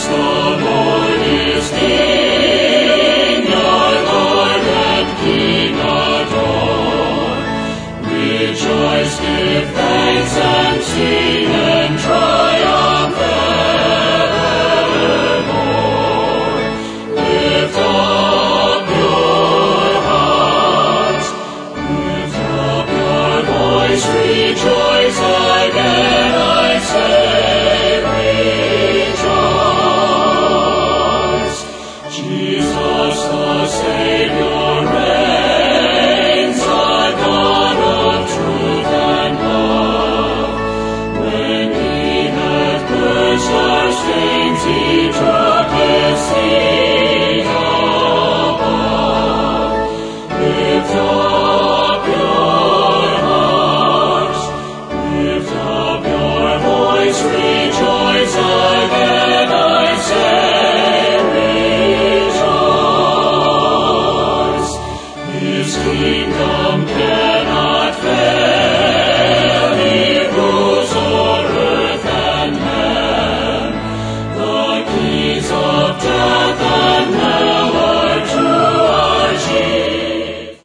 Rejoice, give thanks and sing and triumph evermore. Lift up your hearts, lift up your voice, rejoice again, I say, rejoice. Jesus the Savior reigns, our God of truth and love. When he hath purged our stains, he took his seat above. Lift up your hearts, lift up your voice, rejoice.